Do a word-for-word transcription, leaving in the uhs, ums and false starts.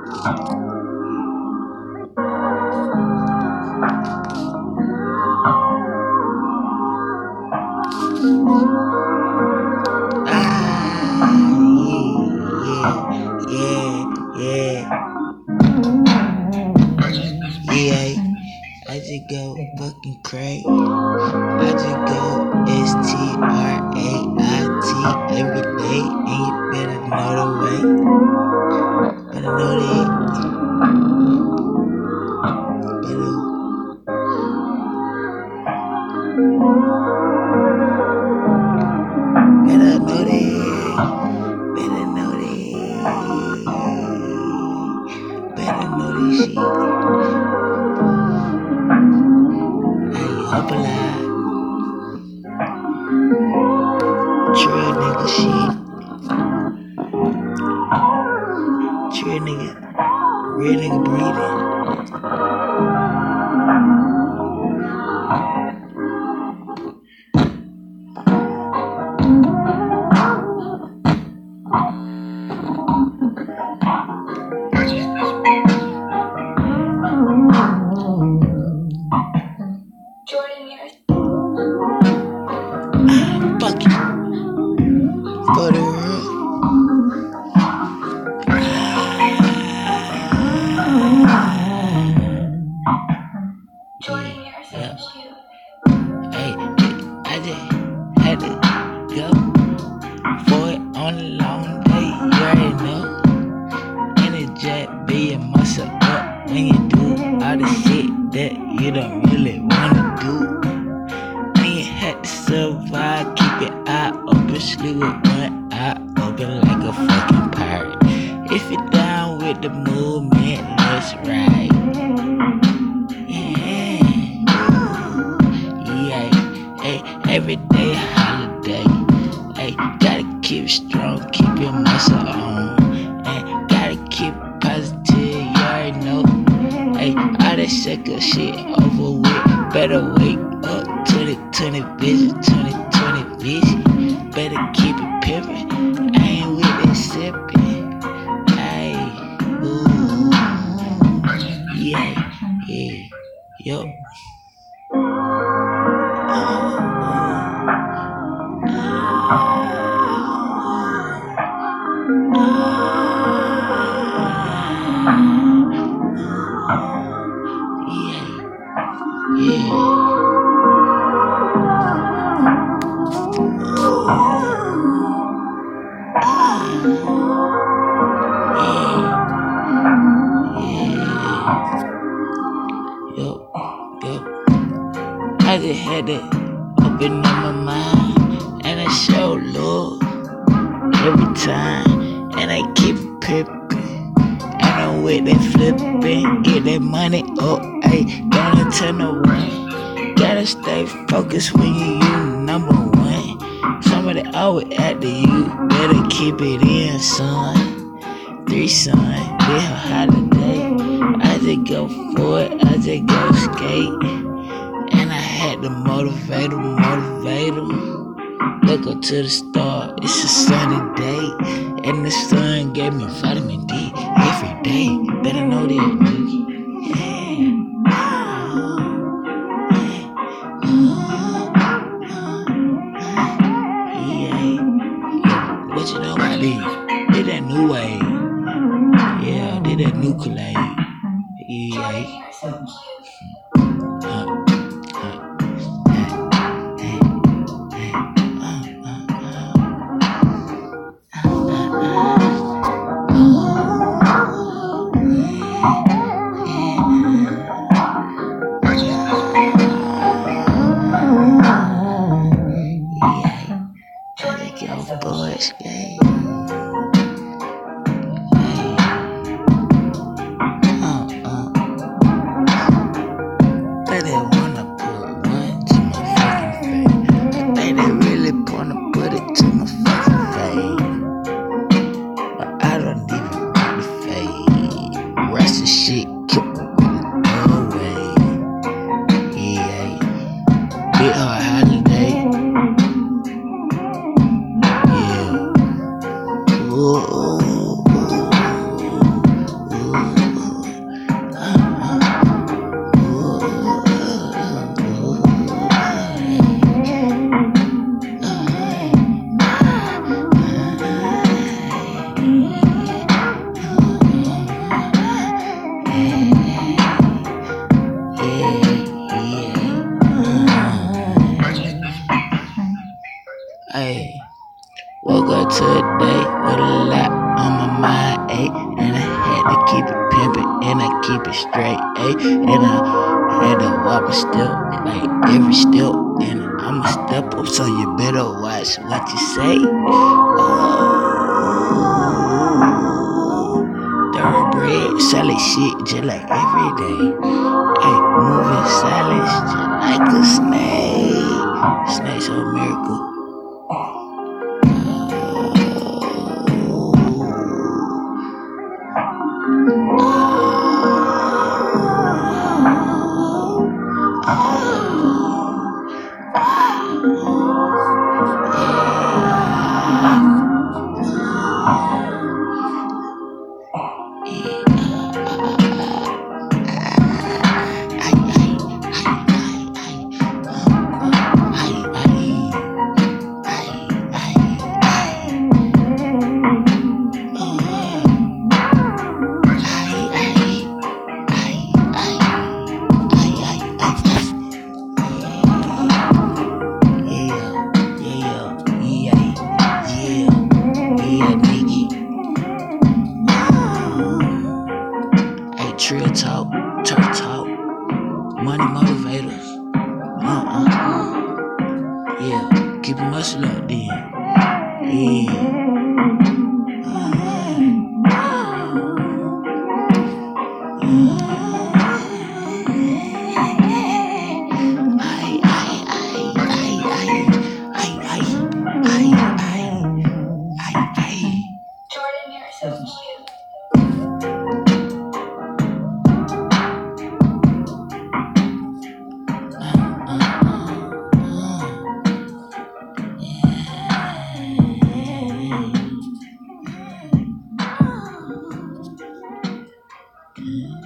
Yeah, I just go fucking crazy. I just go S T R A I T every day, and you better know the way. Better know that. You know. Better know that. Better know that. Better know this shit. Hey, up alive. Trill nigga shit. Trill nigga. Real nigga breathing. Fuck it. For the real. Yeah. Hey, I just had to go for it on a long day. You already know. And it just be a muscle up when you do all the shit that you don't really wanna do. When you had to survive, keep your eye open, sleep with one eye open like a fucking pirate. If you're down with the movement, let's ride. Yeah, yeah, hey, every day a holiday. Hey, gotta keep strong, keep your muscle on, and gotta keep positive. You already know. Hey, all that sucker shit over with. Better wake up. twenty twenty vision, twenty twenty vision. Better keep it pimpin'. I ain't with that sippin'. Ayy, ooh, yeah, yeah, yo. Yeah, yeah. Yo, yo, I just had to open up my mind, and I show love every time, and I keep pimpin', and I'm with that flippin', get that money up, ayy, gotta turn no one, gotta stay focused when you you number one, somebody always after you, better keep it in, son, three son, this a holiday. I just go for it, I just go skate. And I had to motivate him, motivate him. Look up to the star, it's a sunny day. And the sun gave me vitamin D every day. Better know that, nigga. Yeah. Yeah. What you know about this? Did that new wave. Yeah, did that new collab. Yeah. Uh, Yo, boys, gang. Shit, keep it no way. Yeah, bit hard holiday. Yeah. Ooh, ooh, ooh, ooh. and I keep it straight, ayy. And I had to walk a step, like every step, and I'm a step up, so you better watch what you say. Thoroughbred, solid shit, just like every day. Ay, moving silence, just like a snake. Snake's a miracle. Trill talk, turf talk, money motivators. Uh uh. Yeah, keep it muscle up then. Yeah. Jordan, you're so cute. Yeah.